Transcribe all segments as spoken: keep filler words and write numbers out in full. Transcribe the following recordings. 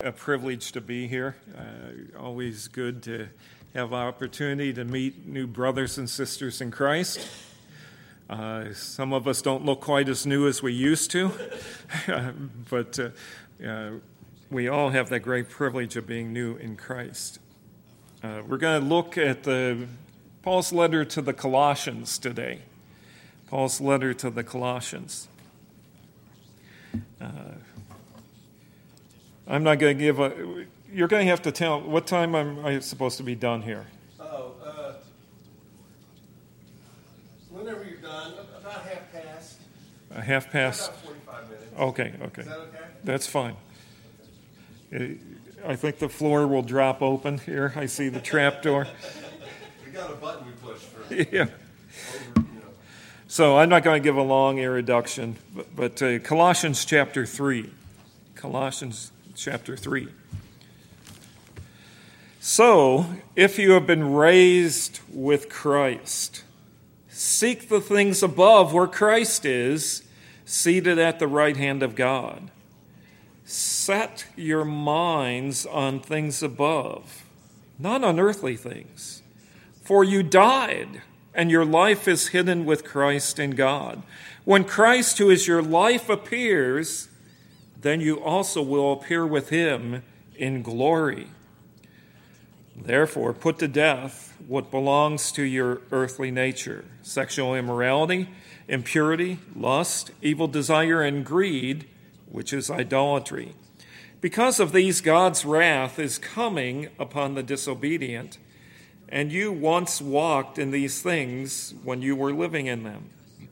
a privilege to be here. Uh, always good to have opportunity to meet new brothers and sisters in Christ. Uh, some of us don't look quite as new as we used to, but uh, uh, we all have that great privilege of being new in Christ. Uh, we're going to look at the Paul's letter to the Colossians today. Paul's letter to the Colossians. Uh, I'm not going to give a... You're going to have to tell... What time am I supposed to be done here? Oh, uh, whenever you're done, about half past. A half past? About forty-five minutes. Okay, okay. Is that okay? That's fine. I think the floor will drop open here. I see the trap door. We got a button we push for... Yeah. Over, you know. So I'm not going to give a long introduction, but, but uh, Colossians chapter three. Colossians chapter three. So, if you have been raised with Christ, seek the things above where Christ is, seated at the right hand of God. Set your minds on things above, not on earthly things. For you died, and your life is hidden with Christ in God. When Christ, who is your life, appears, then you also will appear with him in glory. Therefore, put to death what belongs to your earthly nature: sexual immorality, impurity, lust, evil desire, and greed, which is idolatry. Because of these, God's wrath is coming upon the disobedient, and you once walked in these things when you were living in them.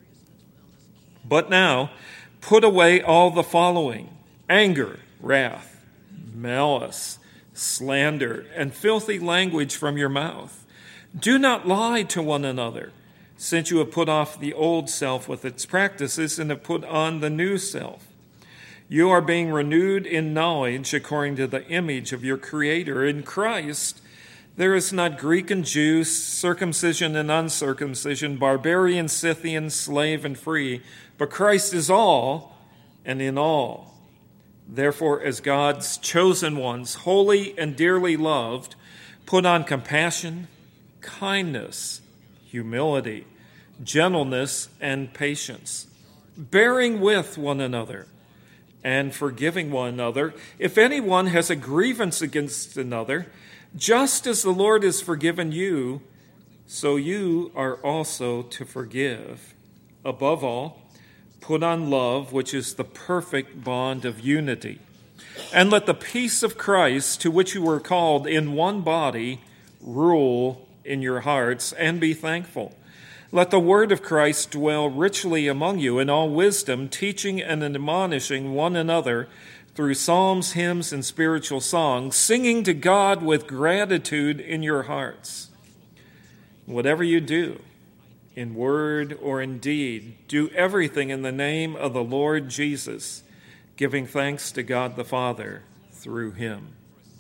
But now, put away all the following: anger, wrath, malice, slander, and filthy language from your mouth. Do not lie to one another, since you have put off the old self with its practices and have put on the new self. You are being renewed in knowledge according to the image of your Creator. In Christ, there is not Greek and Jew, circumcision and uncircumcision, barbarian, Scythian, slave and free, but Christ is all and in all. Therefore, as God's chosen ones, holy and dearly loved, put on compassion, kindness, humility, gentleness, and patience, bearing with one another and forgiving one another. If anyone has a grievance against another, just as the Lord has forgiven you, so you are also to forgive. Above all, put on love, which is the perfect bond of unity. And let the peace of Christ, to which you were called in one body, rule in your hearts, and be thankful. Let the word of Christ dwell richly among you in all wisdom, teaching and admonishing one another through psalms, hymns, and spiritual songs, singing to God with gratitude in your hearts. Whatever you do, in word or in deed, do everything in the name of the Lord Jesus, giving thanks to God the Father through him.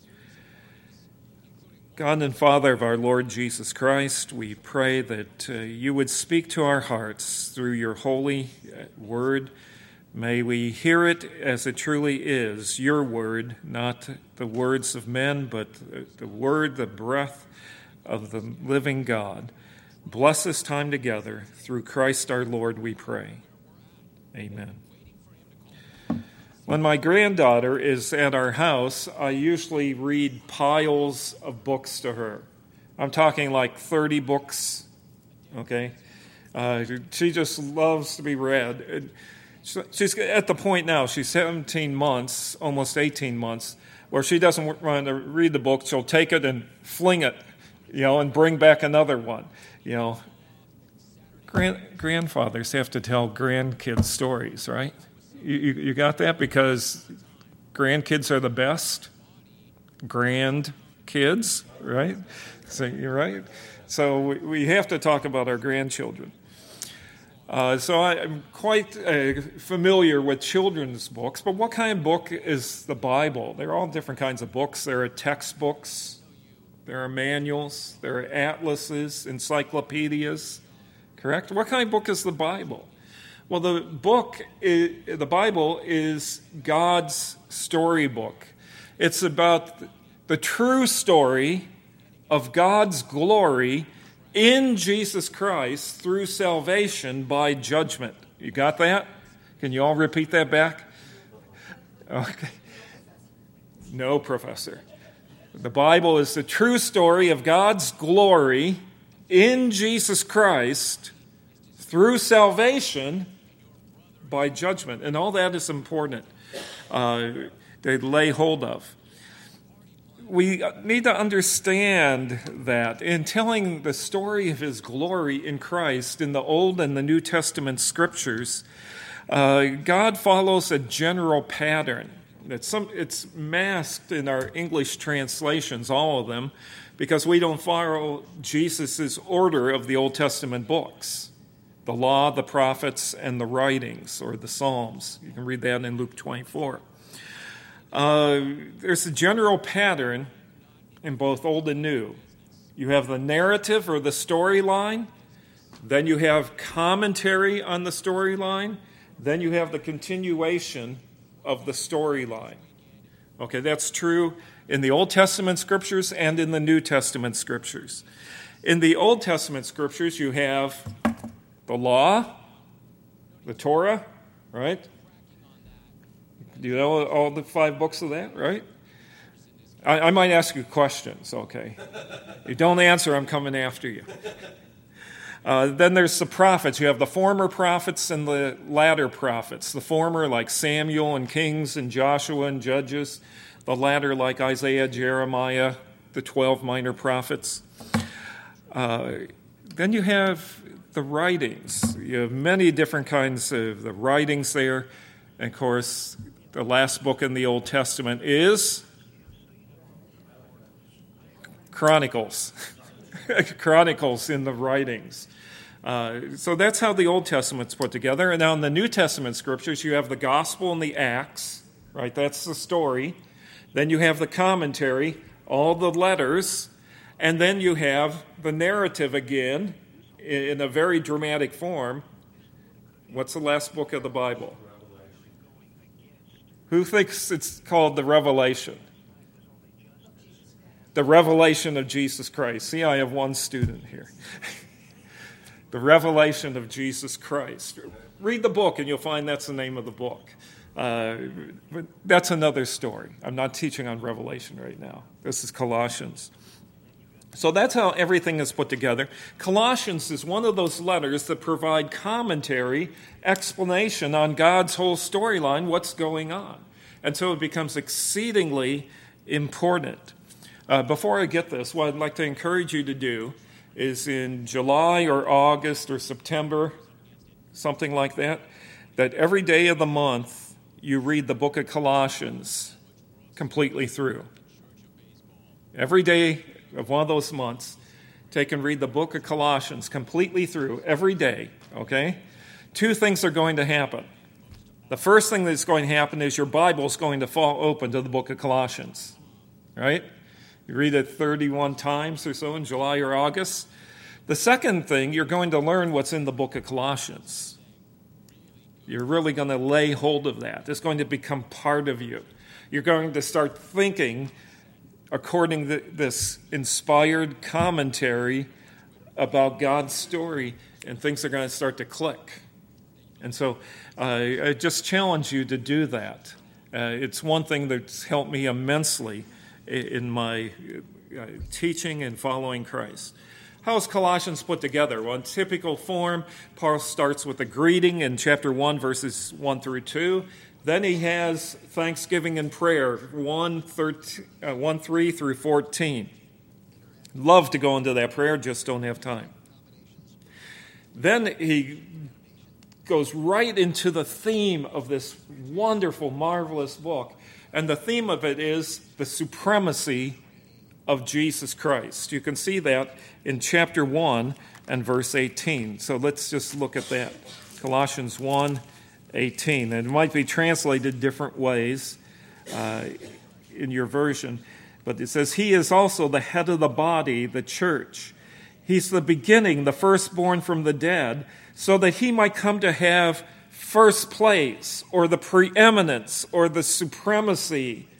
God and Father of our Lord Jesus Christ, we pray that uh, you would speak to our hearts through your holy word. May we hear it as it truly is, your word, not the words of men, but the word, the breath of the living God. Bless this time together. Through Christ our Lord, we pray. Amen. When my granddaughter is at our house, I usually read piles of books to her. I'm talking like thirty books, okay? Uh, she just loves to be read. She's at the point now, she's seventeen months, almost eighteen months, where she doesn't want to read the book. She'll take it and fling it, you know, and bring back another one. You know, grand, grandfathers have to tell grandkids stories, right? You, you, you got that? Because grandkids are the best grandkids, right? So you're right. So we, we have to talk about our grandchildren. Uh, so I, I'm quite uh, familiar with children's books, but what kind of book is the Bible? There are all different kinds of books. There are textbooks. There are manuals, there are atlases, encyclopedias, correct? What kind of book is the Bible? Well, the book, is, the Bible is God's storybook. It's about the true story of God's glory in Jesus Christ through salvation by judgment. You got that? Can you all repeat that back? Okay. No, Professor. The Bible is the true story of God's glory in Jesus Christ through salvation by judgment. And all that is important uh, to lay hold of. We need to understand that in telling the story of his glory in Christ in the Old and the New Testament scriptures, uh, God follows a general pattern. It's, some, it's masked in our English translations, all of them, because we don't follow Jesus' order of the Old Testament books, the law, the prophets, and the writings, or the Psalms. You can read that in Luke twenty-four. Uh, there's a general pattern in both Old and New. You have the narrative or the storyline, then you have commentary on the storyline, then you have the continuation of the storyline. Okay, that's true in the Old Testament scriptures and in the New Testament scriptures. In the Old Testament scriptures, you have the law, the Torah, right? Do you know all the five books of that, right? I, I might ask you questions, okay? If you don't answer, I'm coming after you. Uh, then there's the prophets. You have the former prophets and the latter prophets. The former like Samuel and Kings and Joshua and Judges. The latter like Isaiah, Jeremiah, the twelve minor prophets. Uh, then you have the writings. You have many different kinds of the writings there. And of course, the last book in the Old Testament is Chronicles. Chronicles in the writings. Uh, so that's how the Old Testament's put together. And now in the New Testament scriptures, you have the Gospel and the Acts, right? That's the story. Then you have the commentary, all the letters. And then you have the narrative again in a very dramatic form. What's the last book of the Bible? Who thinks it's called the Revelation? The revelation of Jesus Christ. See, I have one student here. The revelation of Jesus Christ. Read the book and you'll find that's the name of the book. Uh, but that's another story. I'm not teaching on Revelation right now. This is Colossians. So that's how everything is put together. Colossians is one of those letters that provide commentary, explanation on God's whole storyline, what's going on. And so it becomes exceedingly important. Uh, before I get this, what I'd like to encourage you to do is in July or August or September, something like that, that every day of the month you read the book of Colossians completely through. Every day of one of those months, take and read the book of Colossians completely through, every day, okay? Two things are going to happen. The first thing that's going to happen is your Bible is going to fall open to the book of Colossians, right? You read it thirty-one times or so in July or August. The second thing, you're going to learn what's in the book of Colossians. You're really going to lay hold of that. It's going to become part of you. You're going to start thinking according to this inspired commentary about God's story, and things are going to start to click. And so uh, I just challenge you to do that. Uh, it's one thing that's helped me immensely in my uh, teaching and following Christ. How is Colossians put together? Well, in typical form, Paul starts with a greeting in chapter one, verses one through two. Then he has thanksgiving and prayer, one, three through fourteen. Love to go into that prayer, just don't have time. Then he goes right into the theme of this wonderful, marvelous book. And the theme of it is the supremacy of Jesus Christ. You can see that in chapter one and verse eighteen. So let's just look at that. Colossians one, eighteen. And it might be translated different ways uh, in your version. But it says, He is also the head of the body, the church. He's the beginning, the firstborn from the dead, so that he might come to have first place, or the preeminence, or the supremacy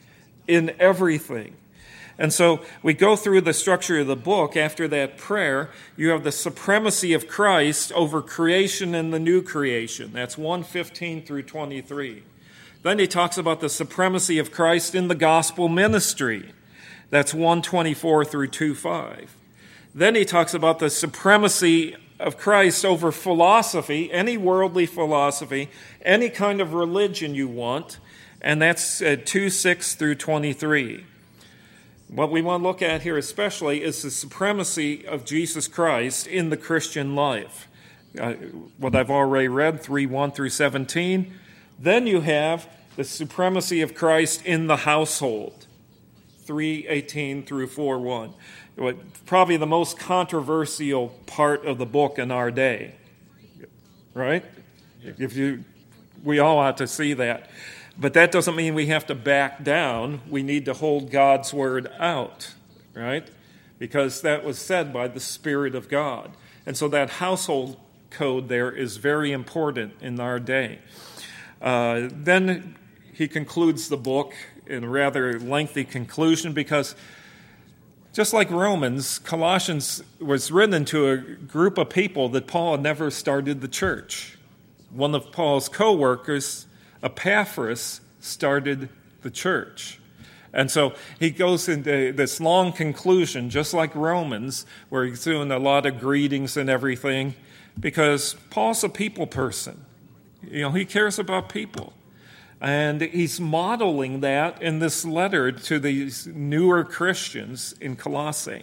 in everything. And so we go through the structure of the book. After that prayer, you have the supremacy of Christ over creation and the new creation. That's one fifteen through twenty-three. Then he talks about the supremacy of Christ in the gospel ministry. That's one twenty-four through two five. Then he talks about the supremacy of Christ over philosophy, any worldly philosophy, any kind of religion you want, and that's uh, two six through twenty-three. What we want to look at here especially is the supremacy of Jesus Christ in the Christian life. Uh, what I've already read, three one through seventeen. Then you have the supremacy of Christ in the household, three eighteen through four one. Probably the most controversial part of the book in our day, right? If you, we all ought to see that. But that doesn't mean we have to back down. We need to hold God's word out, right? Because that was said by the Spirit of God. And so that household code there is very important in our day. Uh, then he concludes the book in a rather lengthy conclusion because just like Romans, Colossians was written to a group of people that Paul had never started the church. One of Paul's co-workers, Epaphras, started the church. And so he goes into this long conclusion, just like Romans, where he's doing a lot of greetings and everything, because Paul's a people person. You know, he cares about people. And he's modeling that in this letter to these newer Christians in Colossae.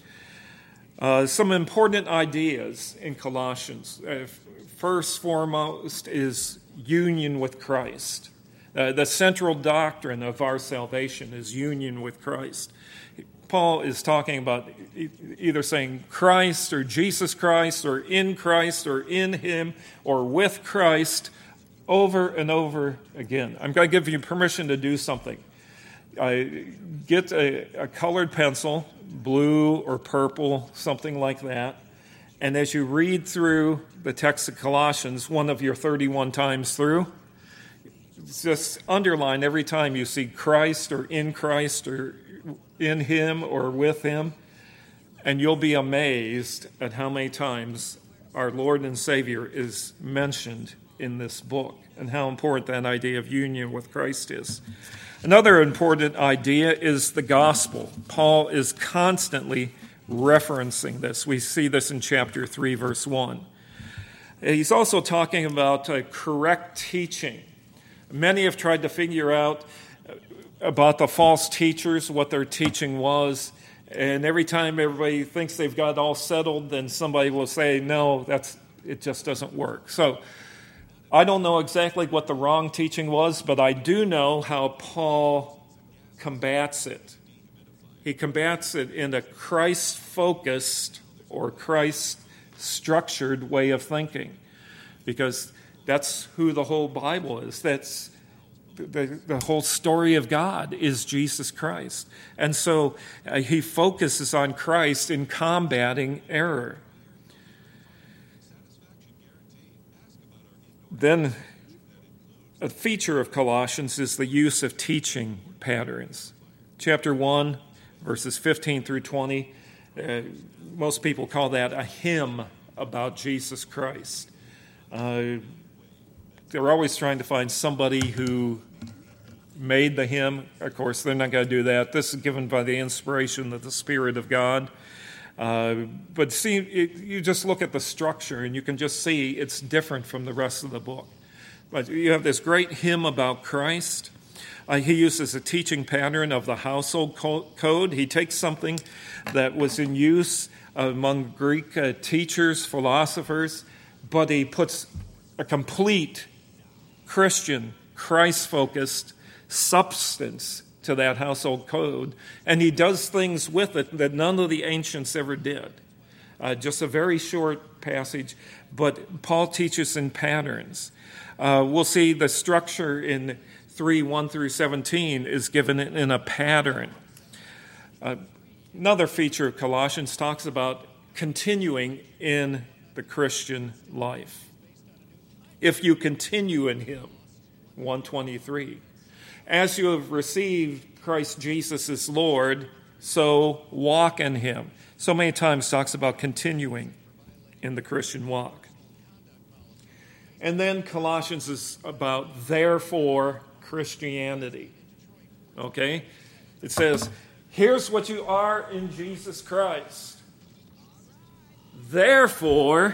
Uh, some important ideas in Colossians. Uh, first, foremost, is union with Christ. Uh, the central doctrine of our salvation is union with Christ. Paul is talking about either saying Christ or Jesus Christ or in Christ or in him or with Christ over and over again. I'm going to give you permission to do something. Uh, get a, a colored pencil, blue or purple, something like that. And as you read through the text of Colossians, one of your thirty-one times through, just underline every time you see Christ or in Christ or in him or with him, and you'll be amazed at how many times our Lord and Savior is mentioned in this book and how important that idea of union with Christ is. Another important idea is the gospel. Paul is constantly referencing this. We see this in chapter three, verse one. He's also talking about uh, correct teaching. Many have tried to figure out about the false teachers, what their teaching was, and every time everybody thinks they've got it all settled, then somebody will say, no, that's it just doesn't work. So I don't know exactly what the wrong teaching was, but I do know how Paul combats it. He combats it in a Christ-focused or Christ-structured way of thinking, because that's who the whole Bible is. That's the, the whole story of God is Jesus Christ. And so uh, he focuses on Christ in combating error. Then a feature of Colossians is the use of teaching patterns. Chapter one, verses fifteen through twenty, uh, most people call that a hymn about Jesus Christ. Uh, they're always trying to find somebody who made the hymn. Of course, they're not going to do that. This is given by the inspiration of the Spirit of God. Uh, but see, it, you just look at the structure and you can just see it's different from the rest of the book. But you have this great hymn about Christ. Uh, he uses a teaching pattern of the household code. He takes something that was in use among Greek uh, teachers, philosophers, but he puts a complete Christian, Christ-focused substance to that household code, and he does things with it that none of the ancients ever did. Uh, just a very short passage, but Paul teaches in patterns. Uh, we'll see the structure in three, one through seventeen is given in a pattern. Uh, another feature of Colossians talks about continuing in the Christian life. If you continue in him, one twenty-three. As you have received Christ Jesus is Lord, so walk in him. So many times talks about continuing in the Christian walk. And then Colossians is about therefore Christianity. Okay? It says, here's what you are in Jesus Christ. Therefore,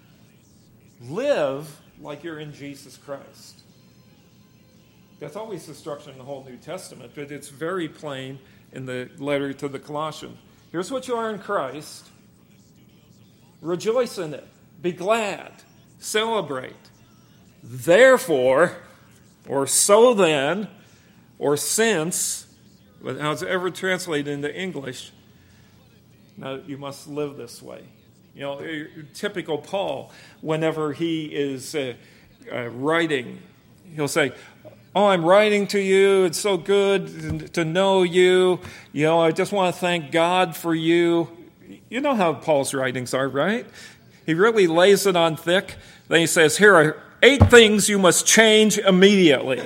live like you're in Jesus Christ. That's always the instruction in the whole New Testament, but it's very plain in the letter to the Colossians. Here's what you are in Christ. Rejoice in it. Be glad. Celebrate. Therefore, or so then, or since, but how it's ever translated into English, now you must live this way. You know, typical Paul, whenever he is uh, uh, writing, he'll say, oh, I'm writing to you. It's so good to know you. You know, I just want to thank God for you. You know how Paul's writings are, right? He really lays it on thick. Then he says, here are eight things you must change immediately.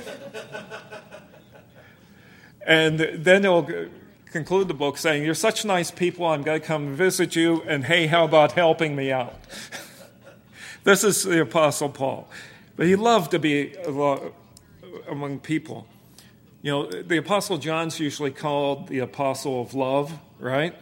And then he'll conclude the book saying, you're such nice people, I'm going to come visit you, and hey, how about helping me out? This is the Apostle Paul. But he loved to be among people. You know, the Apostle John's usually called the Apostle of Love, right?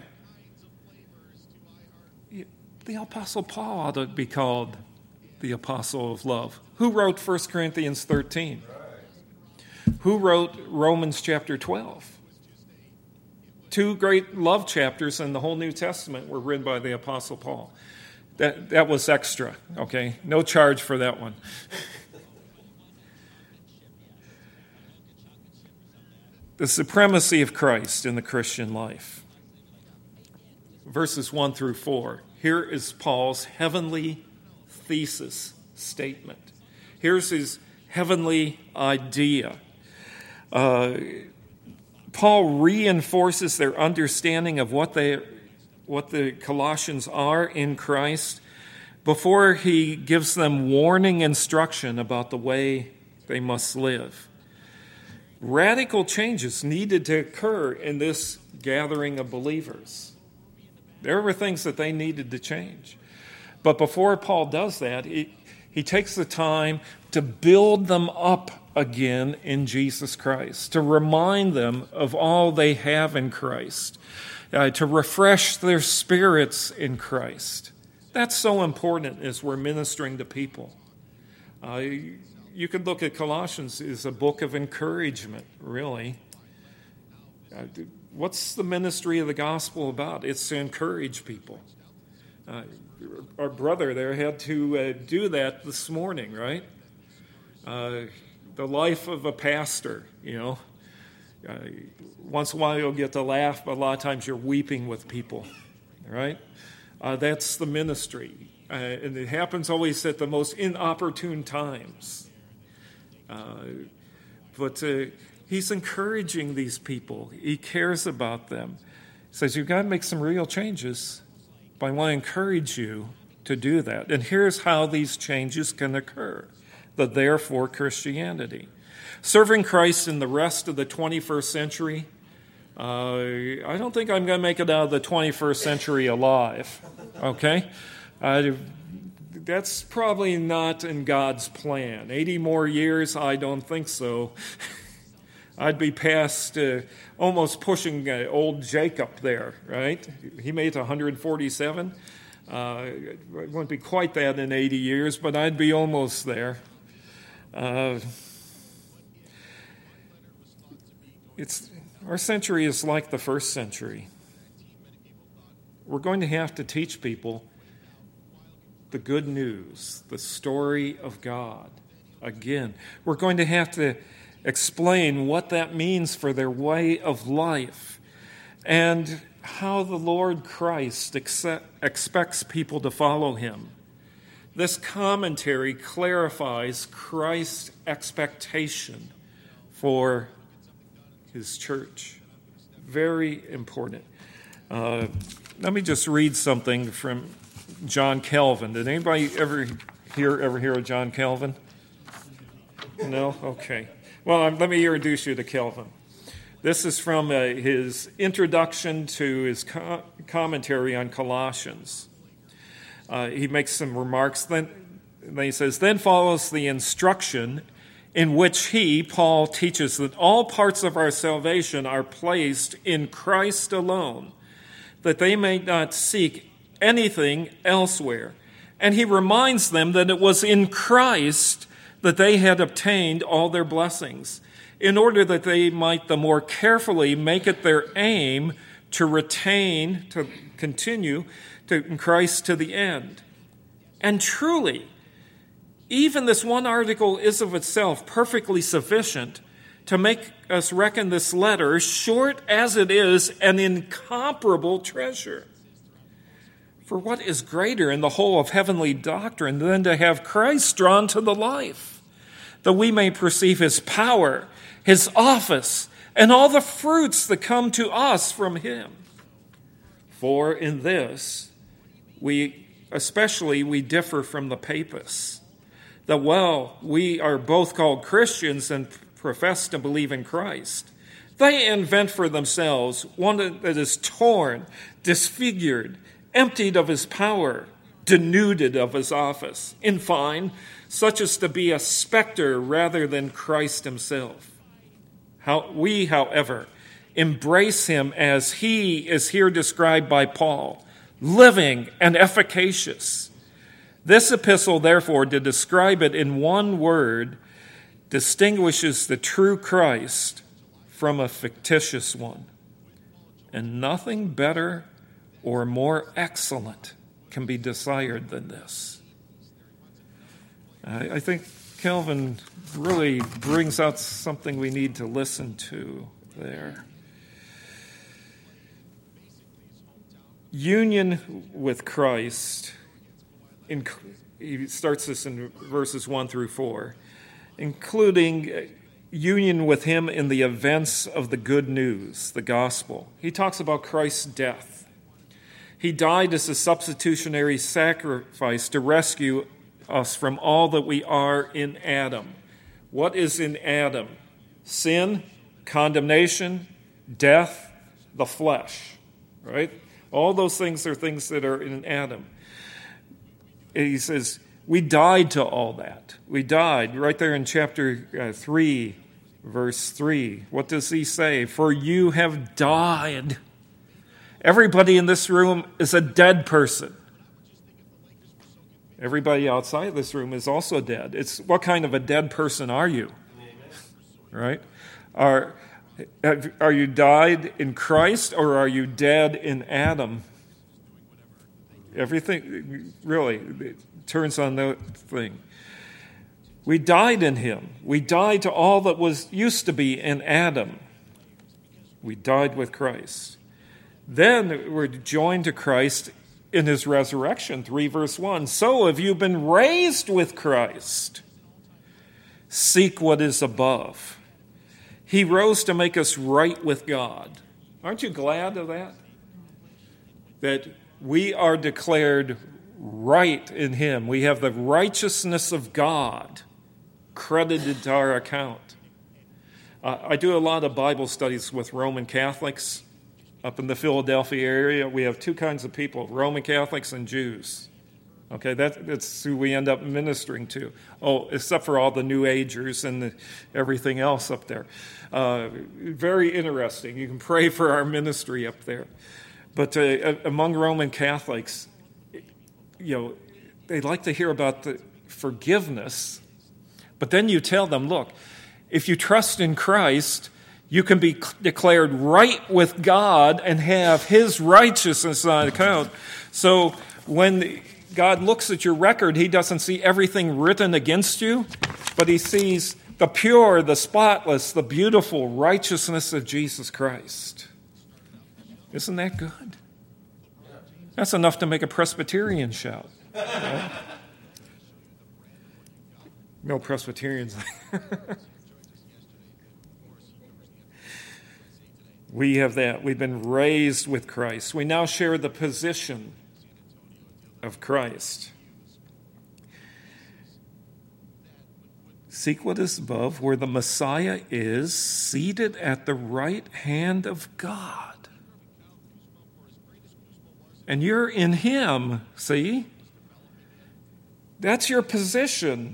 The Apostle Paul ought to be called the Apostle of Love. Who wrote First Corinthians thirteen? Who wrote Romans chapter twelve? Two great love chapters in the whole New Testament were written by the Apostle Paul. That, that was extra, okay? No charge for that one. The supremacy of Christ in the Christian life. Verses one through four. Here is Paul's heavenly thesis statement. Here's his heavenly idea. Uh, Paul reinforces their understanding of what they, what the Colossians are in Christ before he gives them warning instruction about the way they must live. Radical changes needed to occur in this gathering of believers. There were things that they needed to change. But before Paul does that, he, he takes the time to build them up again in Jesus Christ, to remind them of all they have in Christ, uh, to refresh their spirits in Christ. That's so important as we're ministering to people. Uh, you could look at Colossians as a book of encouragement, really. Uh, what's the ministry of the gospel about? It's to encourage people. Uh, our brother there had to uh, do that this morning, right? Uh, the life of a pastor, you know. Uh, once in a while you'll get to laugh, but a lot of times you're weeping with people, right? Uh, that's the ministry. Uh, and it happens always at the most inopportune times. Uh, but uh, he's encouraging these people. He cares about them. He says, you've got to make some real changes. But I want to encourage you to do that. And here's how these changes can occur. The therefore Christianity. Serving Christ in the rest of the twenty-first century, uh, I don't think I'm going to make it out of the twenty-first century alive. Okay? Uh, that's probably not in God's plan. eighty more years, I don't think so. I'd be past uh, almost pushing uh, old Jacob there, right? He made it to one hundred forty-seven. Uh, it wouldn't be quite that in eighty years, but I'd be almost there. Uh, it's our century is like the first century. We're going to have to teach people the good news, the story of God. Again, we're going to have to explain what that means for their way of life and how the Lord Christ ex- expects people to follow him. This commentary clarifies Christ's expectation for his church. Very important. Uh, let me just read something from John Calvin. Did anybody ever hear ever hear of John Calvin? No? Okay. Well, let me introduce you to Calvin. This is from uh, his introduction to his co- commentary on Colossians. Uh, he makes some remarks. Then, then he says, then follows the instruction in which he, Paul, teaches that all parts of our salvation are placed in Christ alone, that they may not seek anything elsewhere. And he reminds them that it was in Christ that they had obtained all their blessings, in order that they might the more carefully make it their aim to retain, to continue to in Christ to the end. And truly, even this one article is of itself perfectly sufficient to make us reckon this letter, short as it is, an incomparable treasure. For what is greater in the whole of heavenly doctrine than to have Christ drawn to the life, that we may perceive his power, his office, and all the fruits that come to us from him? For in this, we especially we differ from the papists, that while we are both called Christians and profess to believe in Christ, they invent for themselves one that is torn, disfigured, emptied of his power, denuded of his office, in fine, such as to be a specter rather than Christ himself. How we, however, embrace him as he is here described by Paul, living and efficacious. This epistle, therefore, to describe it in one word, distinguishes the true Christ from a fictitious one. And nothing better or more excellent can be desired than this. I, I think Calvin really brings out something we need to listen to there. Union with Christ, in, he starts this in verses one through four, including union with him in the events of the good news, the gospel. He talks about Christ's death. He died as a substitutionary sacrifice to rescue us from all that we are in Adam. What is in Adam? Sin, condemnation, death, the flesh, right? All those things are things that are in Adam. He says, we died to all that. We died. Right there in chapter uh, three, verse three. What does he say? For you have died. Everybody in this room is a dead person. Everybody outside this room is also dead. It's what kind of a dead person are you? Right? Are, are you died in Christ, or are you dead in Adam? Everything really turns on that thing. We died in him. We died to all that was used to be in Adam. We died with Christ. Then we're joined to Christ in his resurrection, three verse one. So have you been raised with Christ? Seek what is above. He rose to make us right with God. Aren't you glad of that? That we are declared right in him. We have the righteousness of God credited to our account. Uh, I do a lot of Bible studies with Roman Catholics. Up in the Philadelphia area, we have two kinds of people, Roman Catholics and Jews. Okay, that, that's who we end up ministering to. Oh, except for all the New Agers and the, everything else up there. Uh, very interesting. You can pray for our ministry up there. But uh, among Roman Catholics, you know, they like to hear about the forgiveness. But then you tell them, look, if you trust in Christ, you can be declared right with God and have his righteousness on account. So when God looks at your record, he doesn't see everything written against you, but he sees the pure, the spotless, the beautiful righteousness of Jesus Christ. Isn't that good? That's enough to make a Presbyterian shout. Right? No Presbyterians. We have that. We've been raised with Christ. We now share the position of Christ. Seek what is above, where the Messiah is seated at the right hand of God. And you're in him, see? That's your position.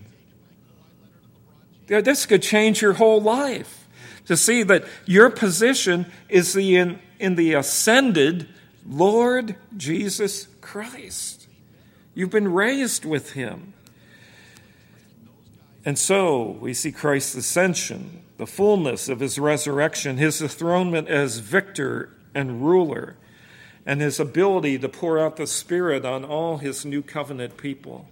This could change your whole life. To see that your position is the in, in the ascended Lord Jesus Christ. You've been raised with him. And so we see Christ's ascension, the fullness of his resurrection, his enthronement as victor and ruler, and his ability to pour out the Spirit on all his new covenant people.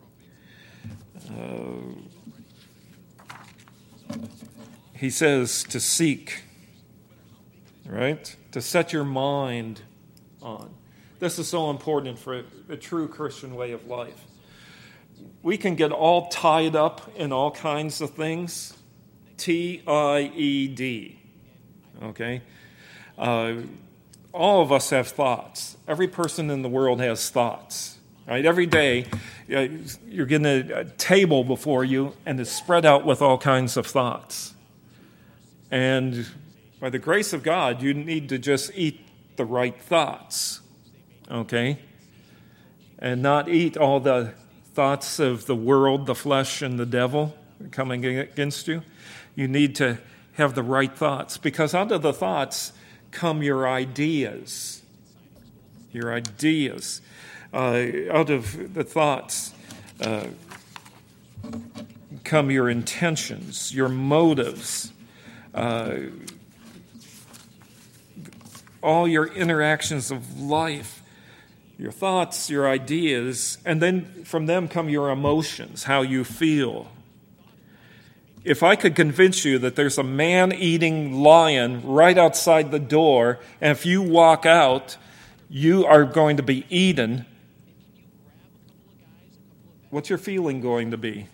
Uh, he says to seek, right? To set your mind on. This is so important for a true Christian way of life. We can get all tied up in all kinds of things. T I E D. Okay? Uh, all of us have thoughts. Every person in the world has thoughts. Right? Every day, uh, you're getting a, a table before you, and it's spread out with all kinds of thoughts. And by the grace of God, you need to just eat the right thoughts. Okay? And not eat all the thoughts of the world, the flesh, and the devil coming against you. You need to have the right thoughts, because out of the thoughts come your ideas. Your ideas. Uh, out of the thoughts uh, come your intentions, your motives, uh, all your interactions of life. Your thoughts, your ideas, and then from them come your emotions, how you feel. If I could convince you that there's a man-eating lion right outside the door, and if you walk out, you are going to be eaten, what's your feeling going to be?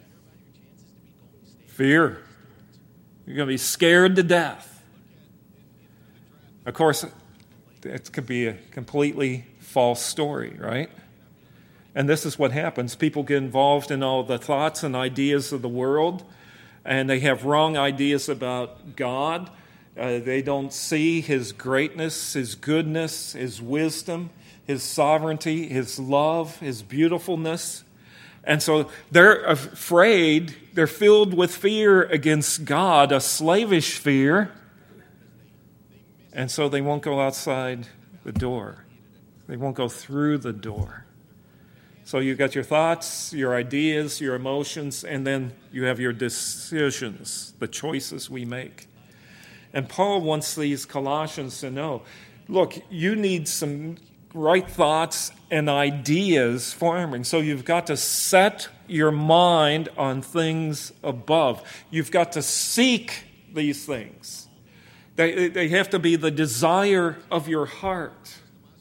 Fear. You're going to be scared to death. Of course, it could be a completely false story, right? And this is what happens. People get involved in all the thoughts and ideas of the world, and they have wrong ideas about God. Uh, they don't see his greatness, his goodness, his wisdom, his sovereignty, his love, his beautifulness. And so they're afraid, they're filled with fear against God, a slavish fear, and so they won't go outside the door. They won't go through the door. So you've got your thoughts, your ideas, your emotions, and then you have your decisions, the choices we make. And Paul wants these Colossians to know, look, you need some right thoughts and ideas forming. So you've got to set your mind on things above. You've got to seek these things. They, they have to be the desire of your heart.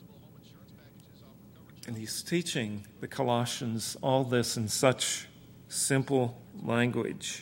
And he's teaching the Colossians all this in such simple language.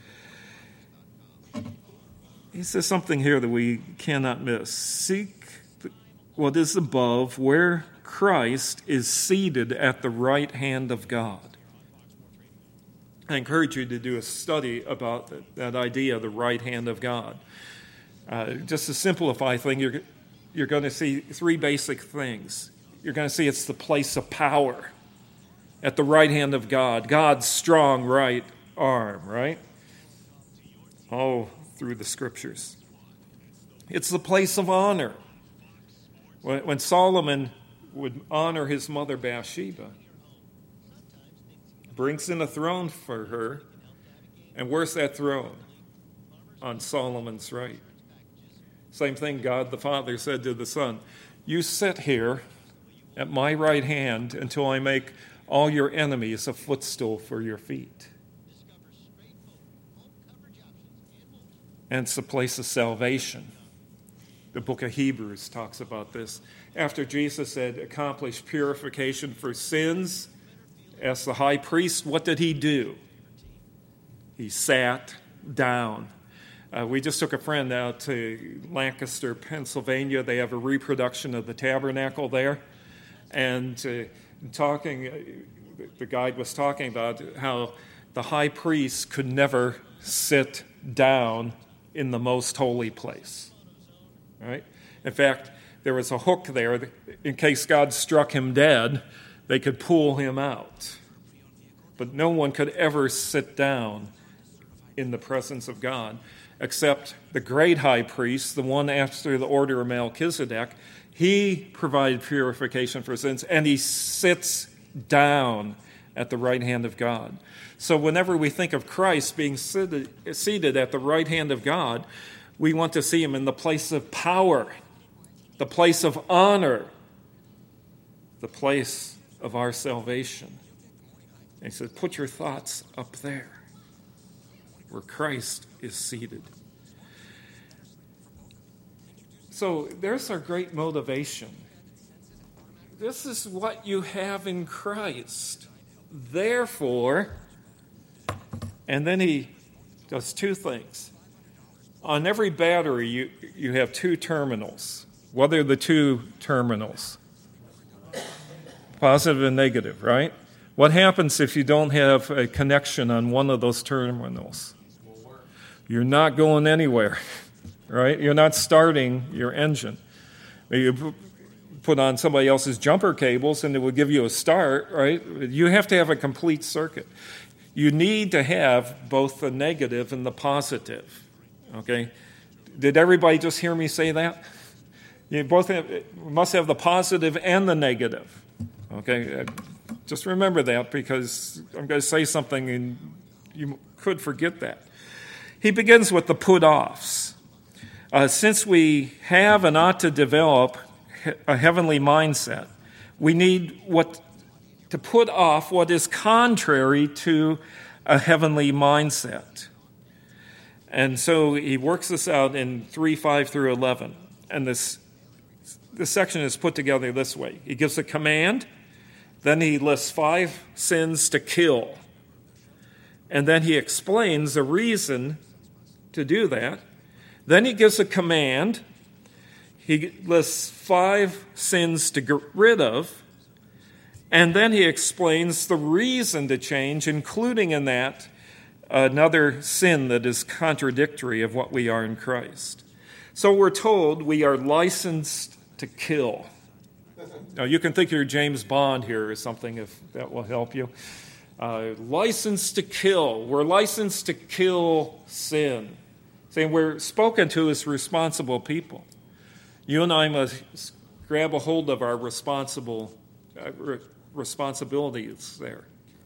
He says something here that we cannot miss. Seek what is above, where Christ is seated at the right hand of God. I encourage you to do a study about that, that idea, the right hand of God. Uh, just to simplify things, you're, you're going to see three basic things. You're going to see it's the place of power at the right hand of God. God's strong right arm, right? All through the scriptures. It's the place of honor. When, when Solomon would honor his mother Bathsheba, brings in a throne for her, and where's that throne? On Solomon's right. Same thing God the Father said to the Son, you sit here at my right hand until I make all your enemies a footstool for your feet. And it's a place of salvation. The book of Hebrews talks about this. After Jesus had accomplished purification for sins, as the high priest, what did he do? He sat down. Uh, we just took a friend out to Lancaster, Pennsylvania. They have a reproduction of the tabernacle there. And uh, talking, uh, the guide was talking about how the high priest could never sit down in the most holy place. Right? In fact, there was a hook there. In case God struck him dead, they could pull him out. But no one could ever sit down in the presence of God except the great high priest, the one after the order of Melchizedek. He provided purification for sins, and he sits down at the right hand of God. So whenever we think of Christ being seated, seated at the right hand of God, we want to see him in the place of power, the place of honor, the place of our salvation. And he said, put your thoughts up there, where Christ is seated. So there's our great motivation. This is what you have in Christ. Therefore, and then he does two things. On every battery, you, you have two terminals. What are the two terminals? Positive and negative, right? What happens if you don't have a connection on one of those terminals? You're not going anywhere, right? You're not starting your engine. You put on somebody else's jumper cables and it will give you a start, right? You have to have a complete circuit. You need to have both the negative and the positive, okay? Did everybody just hear me say that? You both have, must have the positive and the negative, okay? Just remember that, because I'm going to say something and you could forget that. He begins with the put-offs. Uh, since we have and ought to develop a heavenly mindset, we need what to put off what is contrary to a heavenly mindset. And so he works this out in three, five through eleven. And this, this section is put together this way. He gives a command, then he lists five sins to kill. And then he explains the reason to do that. Then he gives a command. He lists five sins to get rid of. And then he explains the reason to change, including in that another sin that is contradictory of what we are in Christ. So we're told we are licensed to kill. Now, you can think you're James Bond here or something, if that will help you. Uh, licensed to kill. We're licensed to kill sin. Saying we're spoken to as responsible people. You and I must grab a hold of our responsible uh, re- responsibilities there.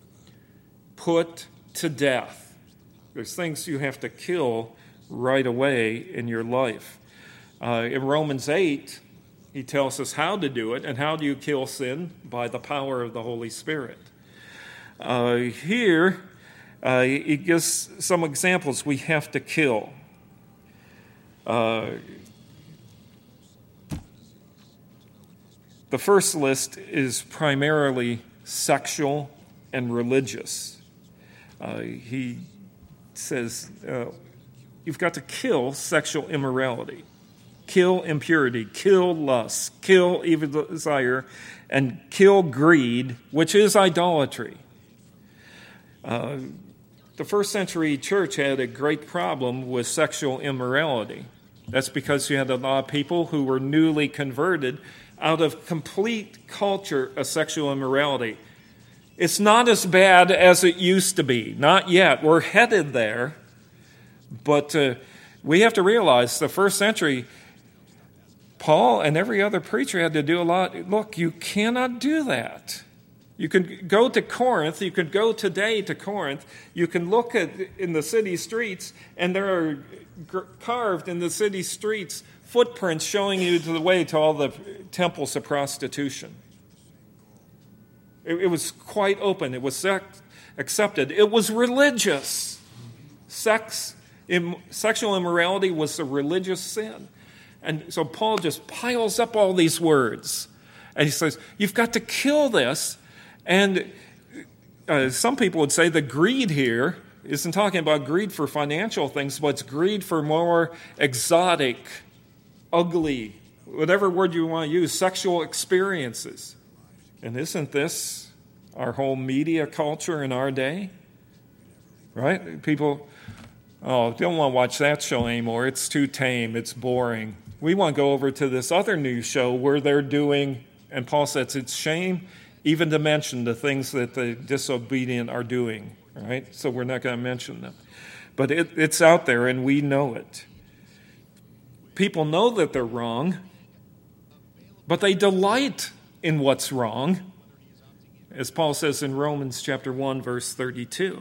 Put to death. There's things you have to kill right away in your life. Uh, in Romans eight, he tells us how to do it. And how do you kill sin? By the power of the Holy Spirit. Uh, here, uh, he gives some examples we have to kill. Uh, the first list is primarily sexual and religious. Uh, he says uh, you've got to kill sexual immorality, kill impurity, kill lust, kill evil desire, and kill greed, which is idolatry. Uh, the first century church had a great problem with sexual immorality. That's because you had a lot of people who were newly converted out of complete culture of sexual immorality. It's not as bad as it used to be. Not yet. We're headed there. But uh, we have to realize the first century, Paul and every other preacher had to do a lot. Look, you cannot do that. You can go to Corinth. You could go today to Corinth. You can look at in the city streets, and there are carved in the city streets footprints showing you the way to all the temples of prostitution. It, it was quite open. It was sex, accepted. It was religious. Sex, im, sexual immorality was a religious sin. And so Paul just piles up all these words. And he says, you've got to kill this. And uh, some people would say the greed here isn't talking about greed for financial things, but it's greed for more exotic, ugly, whatever word you want to use, sexual experiences. And isn't this our whole media culture in our day? right? People, oh, don't want to watch that show anymore. It's too tame. It's boring. We want to go over to this other news show where they're doing, and Paul says it's shame even to mention the things that the disobedient are doing, right? So we're not going to mention them. But it, it's out there, and we know it. People know that they're wrong, but they delight in what's wrong, as Paul says in Romans chapter one, verse thirty-two.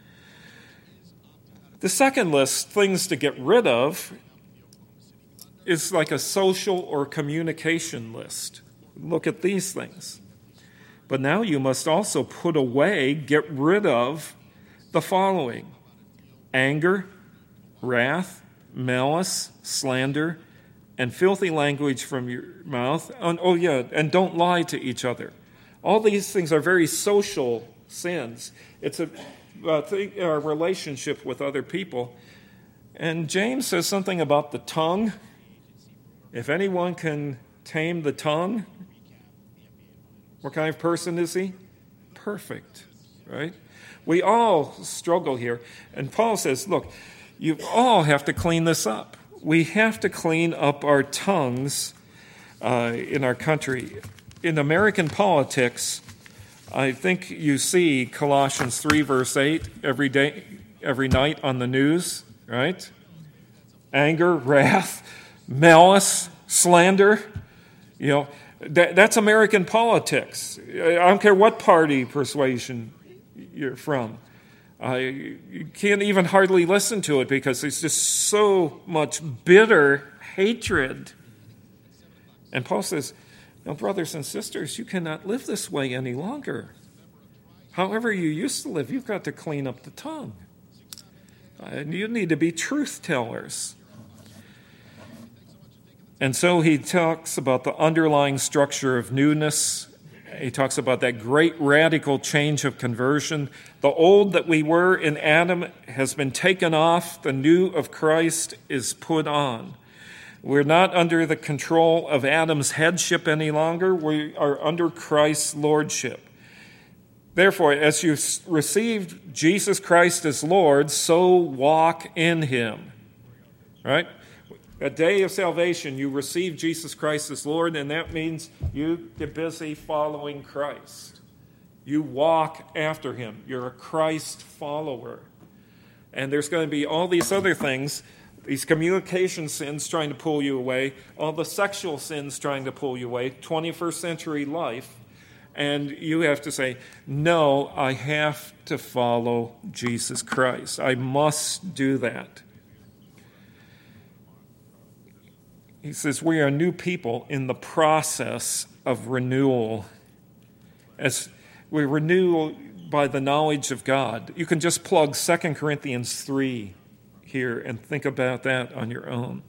The second list, things to get rid of, is like a social or communication list. Look at these things. But now you must also put away, get rid of the following: anger, wrath, malice, slander, and filthy language from your mouth. And, oh yeah, and don't lie to each other. All these things are very social sins. It's a, a, thing, a relationship with other people. And James says something about the tongue. If anyone can tame the tongue, what kind of person is he? Perfect, right? We all struggle here. And Paul says, look, you all have to clean this up. We have to clean up our tongues uh, in our country. In American politics, I think you see Colossians three, verse eight every day, every night on the news, right? Anger, wrath, malice, slander. You know, that, that's American politics. I don't care what party persuasion you're from. Uh, you can't even hardly listen to it because there's just so much bitter hatred. And Paul says, now, brothers and sisters, you cannot live this way any longer. However you used to live, you've got to clean up the tongue. And you need to be truth tellers. And so he talks about the underlying structure of newness. He talks about that great radical change of conversion. The old that we were in Adam has been taken off. The new of Christ is put on. We're not under the control of Adam's headship any longer. We are under Christ's lordship. Therefore, as you received Jesus Christ as Lord, so walk in him. Right? A day of salvation, you receive Jesus Christ as Lord, and that means you get busy following Christ. You walk after him. You're a Christ follower. And there's going to be all these other things, these communication sins trying to pull you away, all the sexual sins trying to pull you away, twenty-first century life, and you have to say, no, I have to follow Jesus Christ. I must do that. He says, we are new people in the process of renewal. As we renew by the knowledge of God. You can just plug Second Corinthians three here and think about that on your own.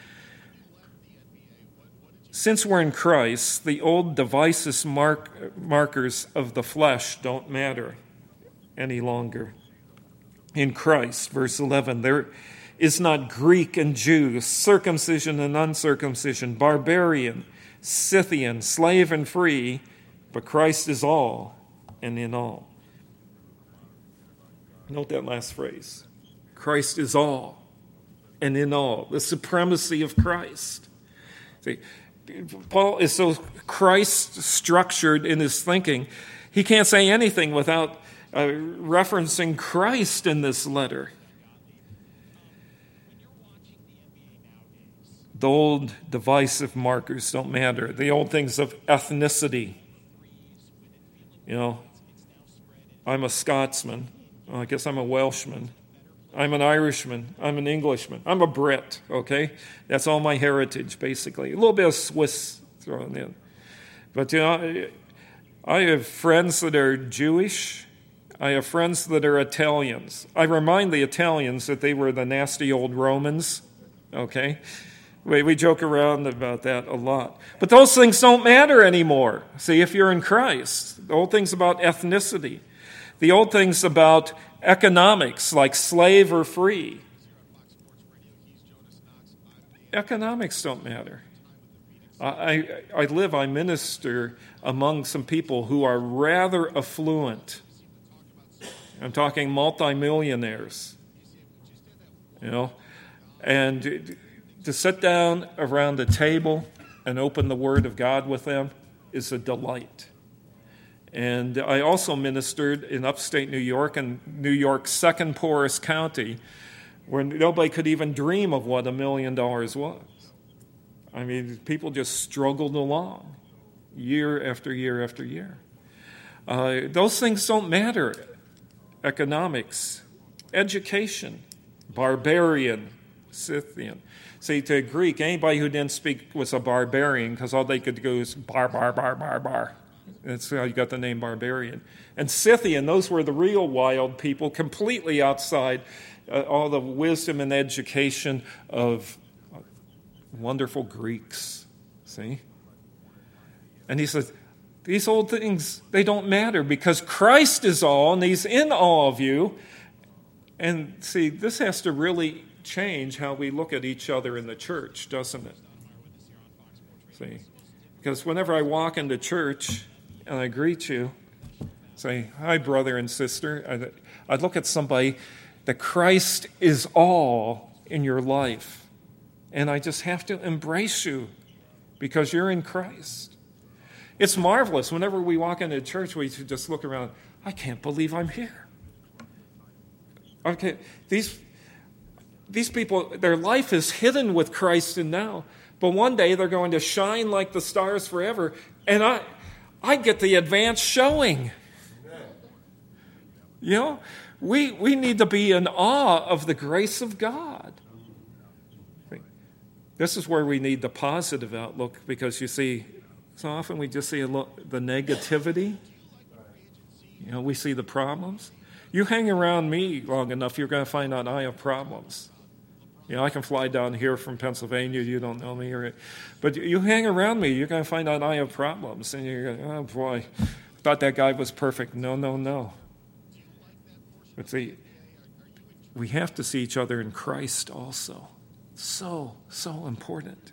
Since we're in Christ, the old devices mark, markers of the flesh don't matter any longer. In Christ, verse eleven, there is not Greek and Jew, circumcision and uncircumcision, barbarian, Scythian, slave and free, but Christ is all and in all. Note that last phrase. Christ is all and in all. The supremacy of Christ. See, Paul is so Christ-structured in his thinking, he can't say anything without uh, referencing Christ in this letter. The old divisive markers don't matter. The old things of ethnicity. You know, I'm a Scotsman. Well, I guess I'm a Welshman. I'm an Irishman. I'm an Englishman. I'm a Brit, okay? That's all my heritage, basically. A little bit of Swiss thrown in. But, you know, I have friends that are Jewish. I have friends that are Italians. I remind the Italians that they were the nasty old Romans, okay? We, we joke around about that a lot. But those things don't matter anymore. See, if you're in Christ, the old things about ethnicity, the old things about economics, like slave or free. Economics don't matter. I, I live, I minister among some people who are rather affluent. I'm talking multimillionaires. You know, and to sit down around the table and open the Word of God with them is a delight. And I also ministered in upstate New York, and New York's second poorest county, where nobody could even dream of what a million dollars was. I mean, people just struggled along year after year after year. Uh, those things don't matter. Economics, education, barbarian, Scythian. See, to Greek, anybody who didn't speak was a barbarian because all they could do is bar, bar, bar, bar, bar. That's how you got the name barbarian. And Scythian, those were the real wild people, completely outside uh, all the wisdom and education of wonderful Greeks. See? And he says, these old things, they don't matter because Christ is all, and he's in all of you. And see, this has to really change how we look at each other in the church, doesn't it? See? Because whenever I walk into church and I greet you, say, hi, brother and sister, I look at somebody that Christ is all in your life. And I just have to embrace you because you're in Christ. It's marvelous. Whenever we walk into church, we just look around, I can't believe I'm here. Okay, these, these people, their life is hidden with Christ in now, but one day they're going to shine like the stars forever, and I, I get the advance showing. You know, we, we need to be in awe of the grace of God. This is where we need the positive outlook, because you see, so often we just see a lo- the negativity. You know, we see the problems. You hang around me long enough, you're going to find out I have problems. You know, I can fly down here from Pennsylvania, you don't know me. Or, but you hang around me, you're going to find out I have problems. And you're going, oh boy, I thought that guy was perfect. No, no, no. But see, we have to see each other in Christ also. So, so important.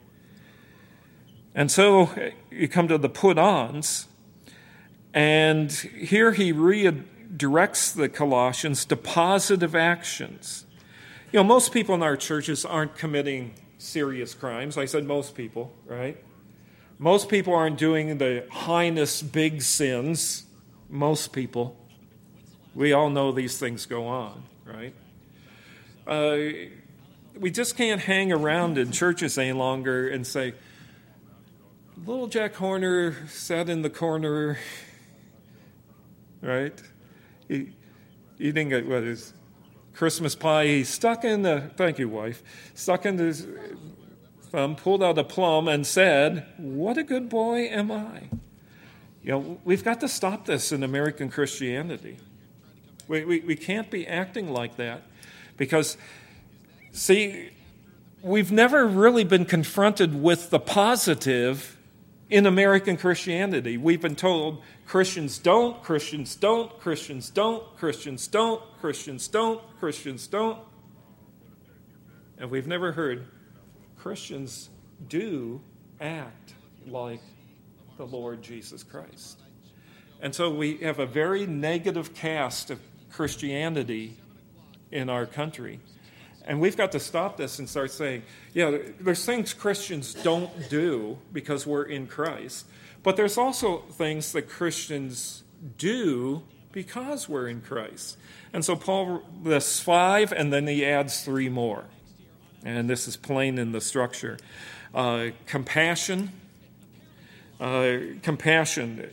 And so you come to the put-ons, and here he redirects the Colossians to positive actions. You know, most people in our churches aren't committing serious crimes. I said most people, right? Most people aren't doing the heinous big sins. Most people. We all know these things go on, right? Uh, we just can't hang around in churches any longer and say, little Jack Horner sat in the corner, right? He, eating a, what is Christmas pie. He stuck in the, thank you, wife, stuck in his thumb, pulled out a plum and said, what a good boy am I. You know, we've got to stop this in American Christianity. We, we, we can't be acting like that because, see, we've never really been confronted with the positive in American Christianity. We've been told Christians don't, Christians don't, Christians don't, Christians don't, Christians don't, Christians don't. And we've never heard Christians do act like the Lord Jesus Christ. And so we have a very negative cast of Christianity in our country. And we've got to stop this and start saying, yeah, there's things Christians don't do because we're in Christ, but there's also things that Christians do because we're in Christ. And so Paul lists five, and then he adds three more. And this is plain in the structure. Uh, compassion. Uh, compassion.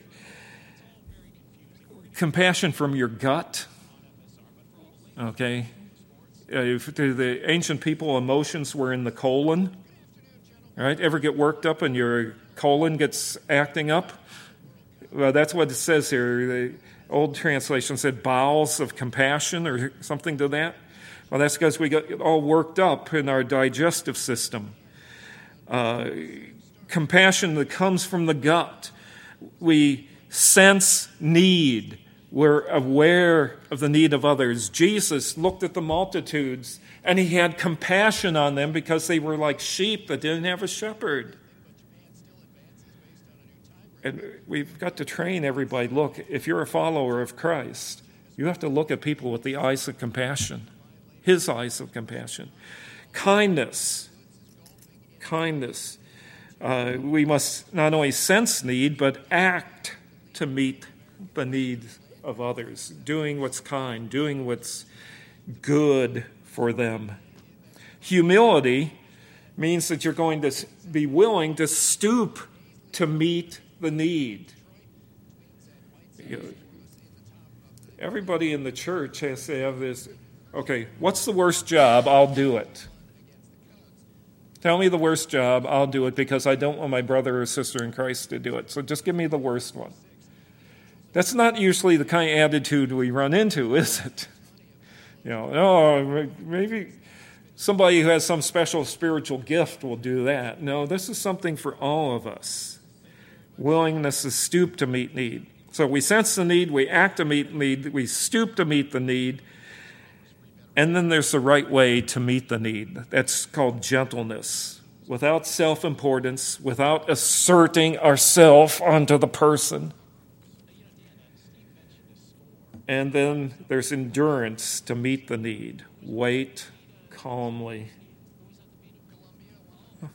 Compassion from your gut. Okay? Uh, to the ancient people, emotions were in the colon. Right? Ever get worked up and your colon gets acting up? Well, that's what it says here. The old translation said bowels of compassion or something to that. Well, that's because we got all worked up in our digestive system. Uh, compassion that comes from the gut. We sense need. We're aware of the need of others. Jesus looked at the multitudes, and he had compassion on them because they were like sheep that didn't have a shepherd. And we've got to train everybody. Look, if you're a follower of Christ, You have to look at people with the eyes of compassion, his eyes of compassion. Kindness. Kindness. Uh, we must not only sense need, but act to meet the needs of others, doing what's kind, doing what's good for them. Humility means that you're going to be willing to stoop to meet the need. You know, everybody in the church has to have this, okay, what's the worst job? I'll do it. Tell me the worst job, I'll do it because I don't want my brother or sister in Christ to do it. So just give me the worst one. That's not usually the kind of attitude we run into, is it? You know, oh, maybe somebody who has some special spiritual gift will do that. No, this is something for all of us. Willingness to stoop to meet need. So we sense the need, we act to meet need, we stoop to meet the need, and then there's the right way to meet the need. That's called gentleness. Without self-importance, without asserting ourselves onto the person. And then there's endurance to meet the need. Wait calmly. I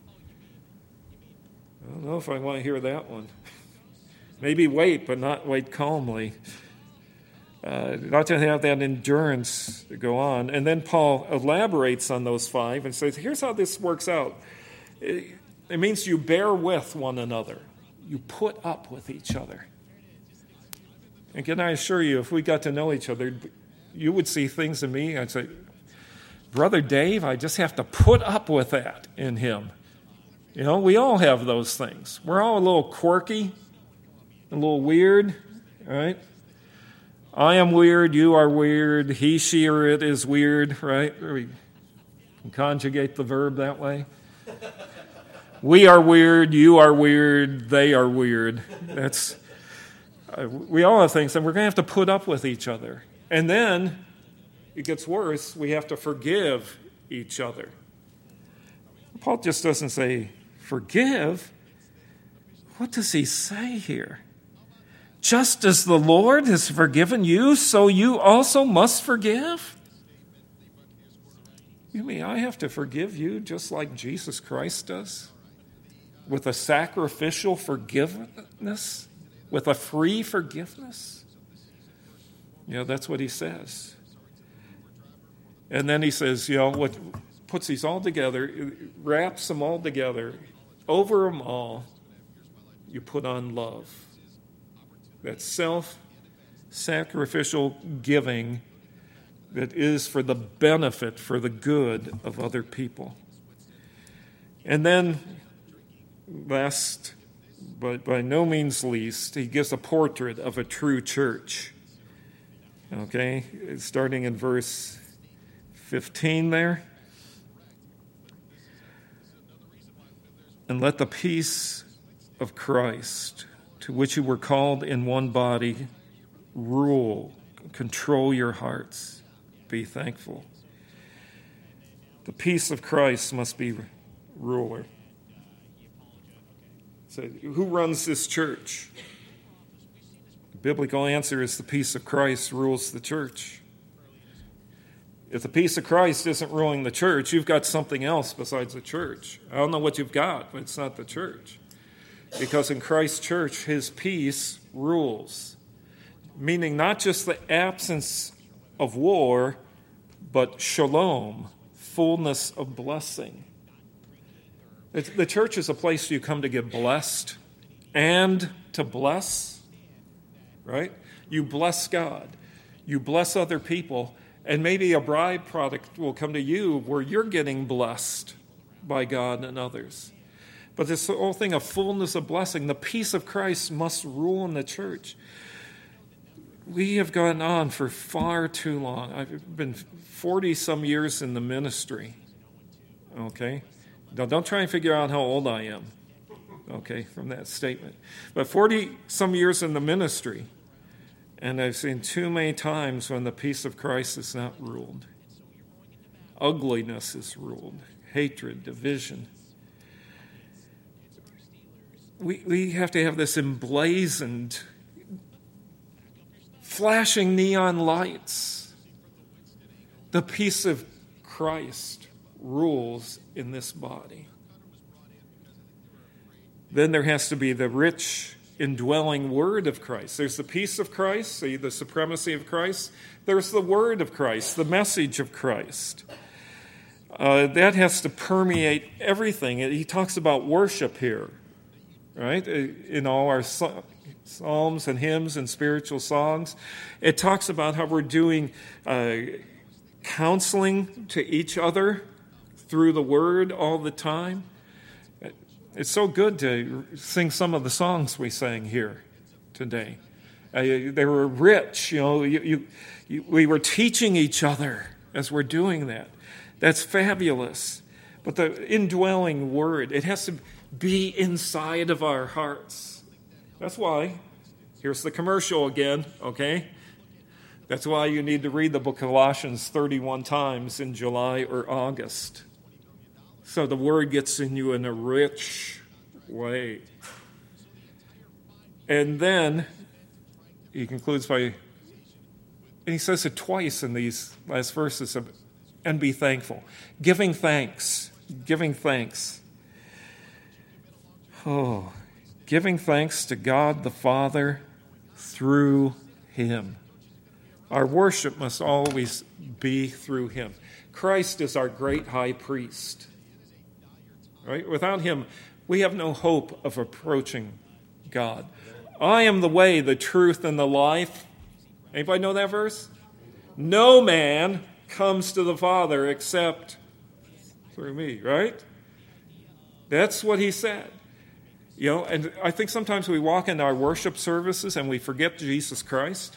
don't know if I want to hear that one. Maybe wait, but not wait calmly. Uh, not to have that endurance to go on. And then Paul elaborates on those five and says, here's how this works out. It, it means you bear with one another. You put up with each other. And can I assure you, if we got to know each other, you would see things in me. I'd say, Brother Dave, I just have to put up with that in him. You know, we all have those things. We're all a little quirky, a little weird, right? I am weird, you are weird, he, she, or it is weird, right? We can conjugate the verb that way. We are weird, you are weird, they are weird. That's uh, we all have things, and we're going to have to put up with each other. And then it gets worse. We have to forgive each other. Paul just doesn't say forgive. What does he say here? Just as the Lord has forgiven you, so you also must forgive? You mean I have to forgive you just like Jesus Christ does? With a sacrificial forgiveness? With a free forgiveness? You know, that's what he says. And then he says, you know, what puts these all together, wraps them all together, over them all, you put on love. That self-sacrificial giving that is for the benefit, for the good of other people. And then, last but by no means least, he gives a portrait of a true church. Okay, starting in verse fifteen there. And let the peace of Christ, to which you were called in one body, rule, control your hearts, be thankful. The peace of Christ must be ruler. So who runs this church? The biblical answer is the peace of Christ rules the church. If the peace of Christ isn't ruling the church, you've got something else besides the church. I don't know what you've got, but it's not the church. Because in Christ's church, his peace rules. Meaning not just the absence of war, but shalom, fullness of blessing. The church is a place you come to get blessed and to bless, right? You bless God. You bless other people. And maybe a byproduct will come to you where you're getting blessed by God and others. But this whole thing of fullness of blessing, the peace of Christ must rule in the church. We have gone on for far too long. I've been forty-some years in the ministry, okay? Now, don't try and figure out how old I am, okay, from that statement. But forty-some years in the ministry, and I've seen too many times when the peace of Christ is not ruled. Ugliness is ruled, hatred, division. We, we have to have this emblazoned flashing neon lights. The peace of Christ rules in this body. Then there has to be the rich, indwelling word of Christ. There's the peace of Christ, see the supremacy of Christ. There's the word of Christ, the message of Christ. Uh, that has to permeate everything. He talks about worship here, right? In all our psalms and hymns and spiritual songs. It talks about how we're doing uh, counseling to each other through the word all the time. It's so good to sing some of the songs we sang here today. Uh, they were rich, you know. You, you, you, we were teaching each other as we're doing that. That's fabulous. But the indwelling word, it has to be inside of our hearts. That's why, here's the commercial again, okay? That's why you need to read the book of Colossians thirty-one times in July or August. So the word gets in you in a rich way. And then he concludes by, and he says it twice in these last verses, of, and be thankful. Giving thanks. Giving thanks. Oh, giving thanks to God the Father through him. Our worship must always be through him. Christ is our great high priest. Right? Without him, we have no hope of approaching God. I am the way, the truth, and the life. Anybody know that verse? No man comes to the Father except through me, right? That's what he said. You know, and I think sometimes we walk into our worship services and we forget Jesus Christ.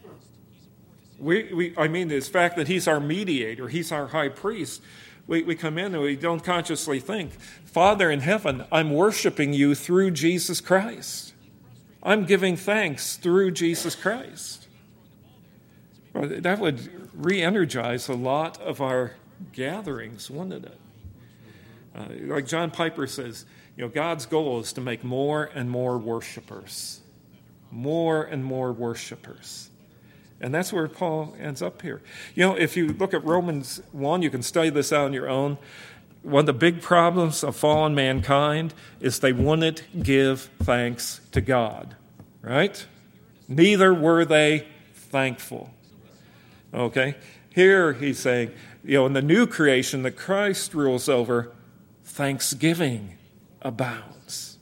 We, we I mean, the fact that he's our mediator, he's our high priest. We, we come in and we don't consciously think, Father in heaven, I'm worshiping you through Jesus Christ. I'm giving thanks through Jesus Christ. Well, that would re-energize a lot of our gatherings, wouldn't it? Uh, like John Piper says, you know, God's goal is to make more and more worshipers. More and more worshipers. And that's where Paul ends up here. You know, if you look at Romans one, you can study this out on your own. One of the big problems of fallen mankind is they wouldn't give thanks to God, right? Neither were they thankful. Okay? Here he's saying, you know, in the new creation that Christ rules over, thanksgiving abounds.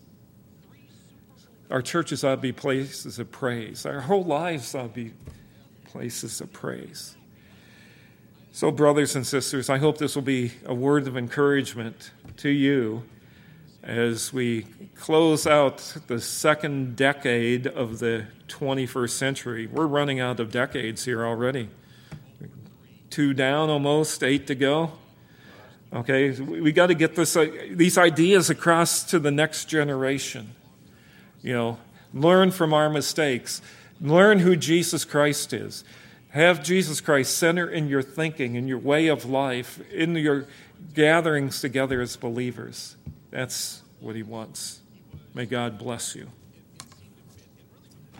Our churches ought to be places of praise. Our whole lives ought to be places of praise. So, brothers and sisters, I hope this will be a word of encouragement to you as we close out the second decade of the twenty-first century. We're running out of decades here already. Two down almost, eight to go. Okay, we got to get this uh, these ideas across to the next generation. You know, learn from our mistakes. Learn who Jesus Christ is. Have Jesus Christ center in your thinking, in your way of life, in your gatherings together as believers. That's what he wants. May God bless you.